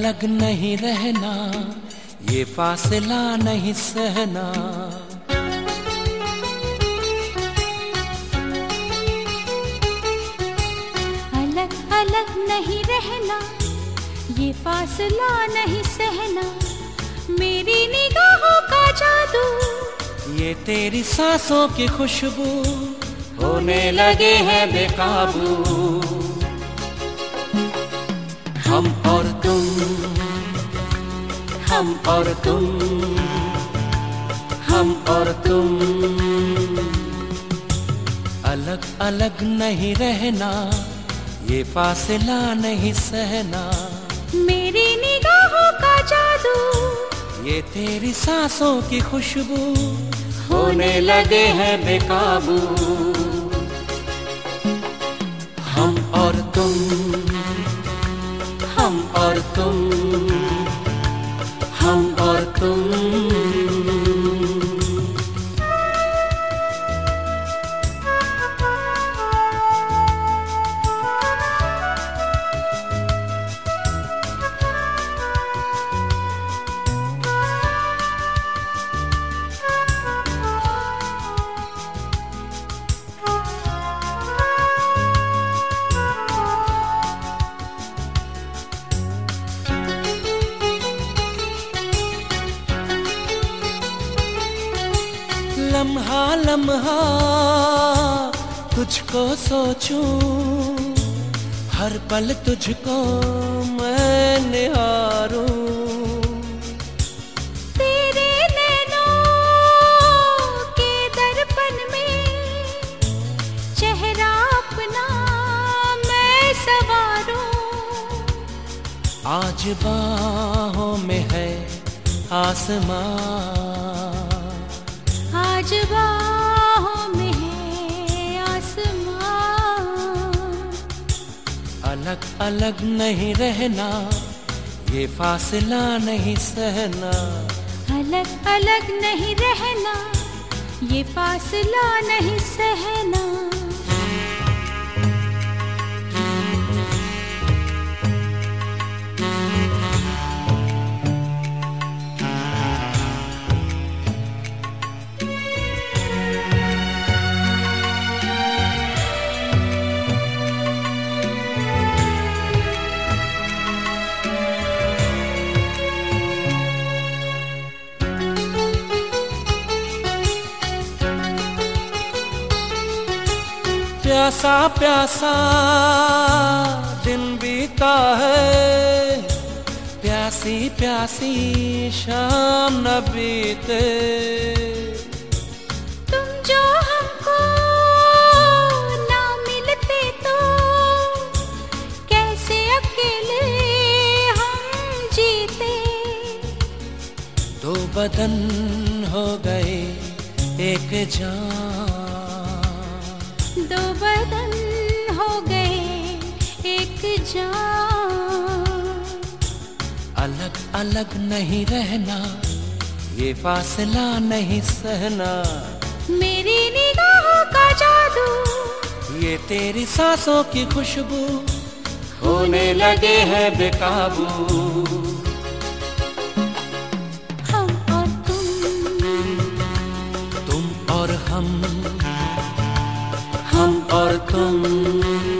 अलग नहीं रहना, ये फासला नहीं सहना। अलग अलग नहीं रहना, ये फासला नहीं सहना। मेरी निगाहों का जादू, ये तेरी सांसों की खुशबू, होने लगे हैं बेकाबू। हम और तुम, हम और तुम, हम और तुम, अलग अलग नहीं रहना, ये फासला नहीं सहना। मेरी निगाहों का जादू, ये तेरी सांसों की खुशबू, होने लगे हैं बेकाबू। हम और तुम, हम और तुम, हम और तुम। लम्हा लम्हा तुझको सोचूं, हर पल तुझको मैं निहारूं। तेरे नैनों के दर्पण में चेहरा अपना मैं संवारूं। आज बाहों में है आसमां, आज बाहों में है आसमां। अलग अलग नहीं रहना, ये फासला नहीं सहना। अलग अलग नहीं रहना, ये फासला नहीं सहना। प्यासा प्यासा दिन बीता है, प्यासी प्यासी शाम न बीते। तुम जो हमको ना मिलते तो कैसे अकेले हम जीते। दो बदन हो गए एक जान, दो बदन हो गए एक जान। अलग अलग नहीं रहना, ये फासला नहीं सहना। मेरी निगाहों का जादू, ये तेरी सांसों की खुशबू, होने लगे हैं बेकाबू। हम और तुम और हम और तुम।